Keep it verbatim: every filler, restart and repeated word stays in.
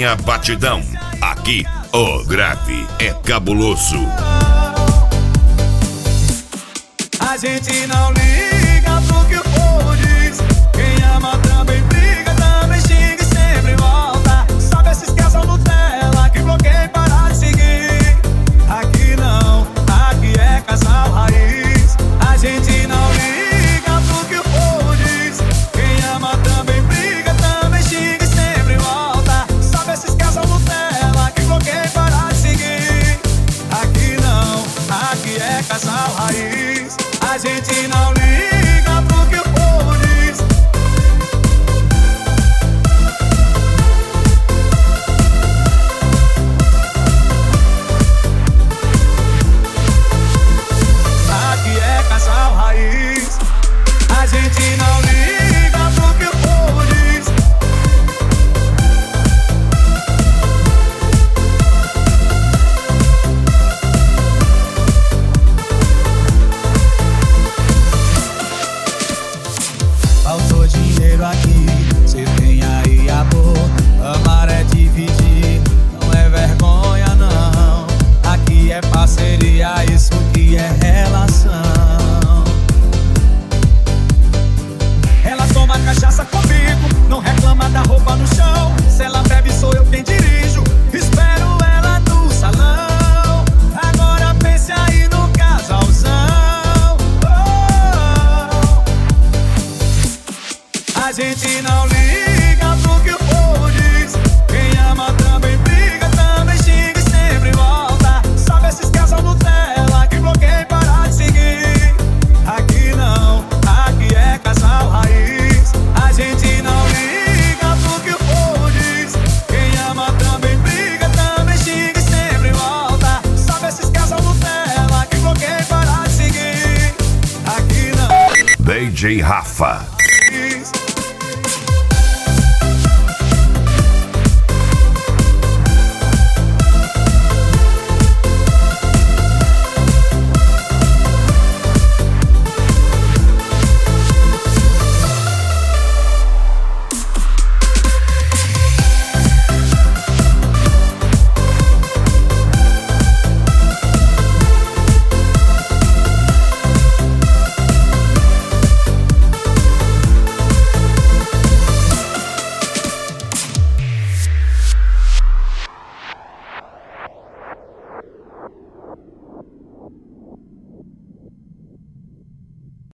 Minha batidão. Aqui, o grave é cabuloso. A gente não liga pro que o povo diz. Quem ama também briga, também xinga e sempre volta. Sabe esses que são Nutella, que bloqueia e para de seguir. Aqui não, aqui é casal raiz. A gente não liga pro que o povo diz. Quem ama também briga, também xinga e sempre volta. Sabe esses que são Nutella, que bloqueia e para de seguir. Aqui não, aqui é casal raiz. A gente não liga pro que o povo diz. Aqui é casal raiz. A gente não liga pro que o povo diz. Faltou dinheiro aqui, cê tem aí amor. Amar é dividir, não é vergonha não. Aqui é parceria, isso que é relação. Ela toma cachaça comigo, não reclama da roupa no chão. Se ela bebe sou eu quem dirijo, espero ela no salão. Agora pense aí no casalzão. Oh. A gente não liga pro que o povo diz. Quem ama também briga, também xinga e sempre volta. Sabe esses que são Nutella, que bloqueia e para de seguir. Aqui não, aqui é casal raiz. A gente não liga pro que o povo diz. Quem ama também briga, também xinga e sempre volta. Sabe esses que são Nutella, que bloqueia e para de seguir. Aqui não. D J Rafa.